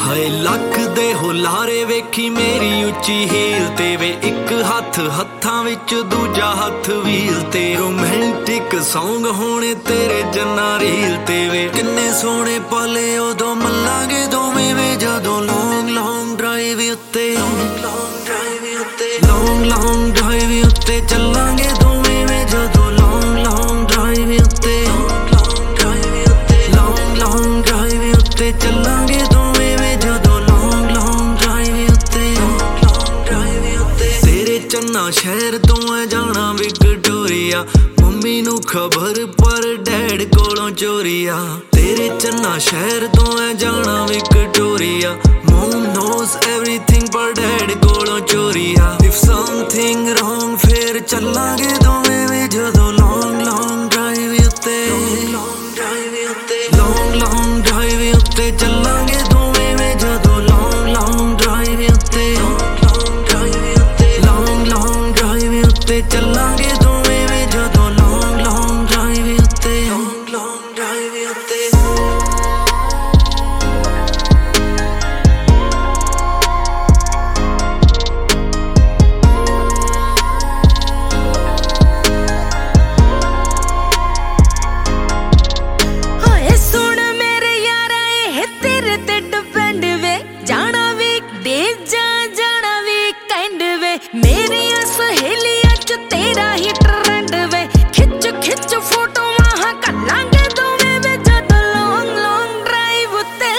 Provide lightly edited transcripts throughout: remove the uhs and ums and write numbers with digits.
ਹਾਏ ਲੱਕ ਦੇ ਹੁਲਾਰੇ ਵੇਖੀ ਮੇਰੀ ਉੱਚੀ ਹੀਲ ਤੇ ਵੇ ਇੱਕ ਹੱਥ ਹੱਥਾਂ ਵਿੱਚ ਦੂਜਾ ਹੱਥ ਵੀਲ ਤੇ ਰੋਮਾਂਟਿਕ ਸੌਂਗ ਹੋਣੇ ਤੇਰੇ ਜੰਨਾ ਰੀਲ ਤੇ ਵੇ ਕਿੰਨੇ ਸੋਹਣੇ ਪਲੇ ਉਦੋਂ ਮੱਲਾਂਗੇ ਦੋਵੇਂ ਵੇ ਜਦੋਂ ਲੌਂਗ ਲੌਂਗ ਡਰਾਈਵ ਉੱਤੇ ਲੌਂਗ ਡਰਾਈਵ ਉੱਤੇ ਚੱਲਾਂਗੇ ਦੋਵੇਂ ਵੇ ਜਦੋਂ ਲੌਂਗ ਡਰਾਈਵ ਉੱਤੇ ਲੌਂਗ ਡਰਾਈਵ ਉੱਤੇ ਚੱਲਾਂਗੇ ਦੋਵੇਂ ਵੇ ਜਦੋਂ ਲੌਂਗ ਡਰਾਈਵ ਉੱਤੇ ਤੇਰੇ ਚੰਨਾ ਸ਼ਹਿਰ ਤੋਂ ਐ ਜਾਣਾ ਵਿਕਟੋਰੀਆ ਮੰਮੀ ਨੂੰ ਖਬਰ ਪਰ ਡੈਡ ਕੋਲੋਂ ਚੋਰੀਆ ਤੇਰੇ ਚੰਨਾ ਸ਼ਹਿਰ ਤੋਂ ਐ ਜਾਣਾ ਵਿਕਟੋਰੀਆ Mom knows everything ਪਰ ਡੈਡ ਕੋਲੋਂ ਚੋਰੀਆ If something wrong ਫੇਰ ਚੱਲਾਂਗੇ ਦੋਵੇਂ ਵੇ ਜਦੋਂ ਲੌਂਗ ਡਰਾਈਵ ਉੱਤੇ ਲੌਂਗ ਡਰਾਈਵ ਉੱਤੇ ਚੱਲਾਂਗੇ ਦੋਵੇਂ ਵੇ ਜਦੋਂ ਲੌਂਗ ਡਰਾਈਵ ਉੱਤੇ ਲੌਂਗ ਡਰਾਈਵ ਉੱਤੇ ਚੱਲਾਂਗੇ ਦੋਵੇਂ ਵੇ ਜਦੋਂ ਲੌਂਗ ਡਰਾਈਵ ਉੱਤੇ ਮੇਰੀਆਂ ਸਹੇਲੀਆਂ ਚ ਤੇਰਾ ਹੀ ਟਰੈਂਡ ਵੇ ਖਿੱਚ ਫੋਟੋਆਂ ਹਾਂ ਕੱਲਾਂਗੇ ਦੋਵੇਂ ਵੇ ਜਦੋਂ ਲੌਂਗ ਡਰਾਈਵ ਉੱਤੇ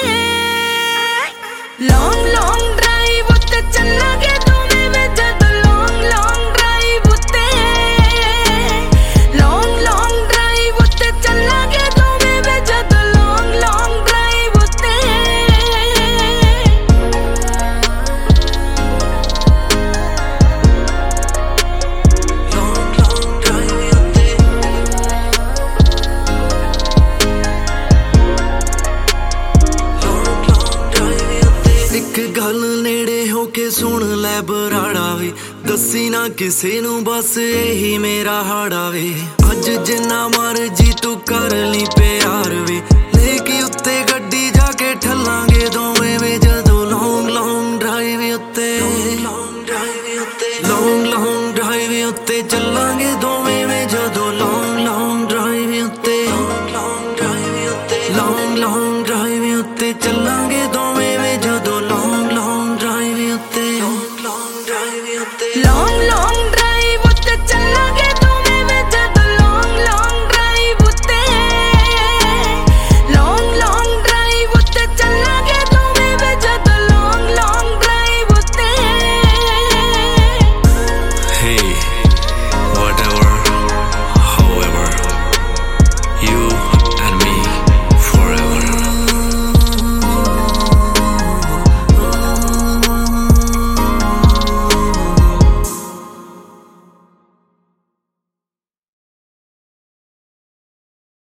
ਲੌਂਗ ਡਰਾਈਵ ਉੱਤੇ ਚੱਲਾਂਗੇ ਦੋਵੇਂ ਵੇ ਜਦੋਂ ਲੌਂਗ ਡਰਾਈਵ ਉੱਤੇ ਲੌਂਗ ਡਰਾਈਵ ਉੱਤੇ ਚੱਲਾਂਗੇ ਦੋਵੇਂ ਵੇ ਜਦੋਂ ਲੌਂਗ ਡਰਾਈਵ ਉੱਤੇ ਇੱਕ ਗੱਲ ਨੇੜੇ ਹੋ ਕੇ ਸੁਣ ਲੈ ਬਰਾੜਾ ਵੇ ਦੱਸੀ ਨਾ ਕਿਸੇ ਨੂੰ ਬਸ ਇਹੀ ਮੇਰਾ ਹਾੜਾ ਵੇ ਅੱਜ ਜਿੰਨਾ ਮਰਜੀ ਤੂੰ ਕਰ ਲਈ ਪਿਆਰ ਵੇ ਲੈ ਕੇ ਉੱਤੇ ਗੱਡੀ ਜਾ ਕੇ ਠੱਲਾਂਗੇ ਦੋਵੇਂ ਵੇ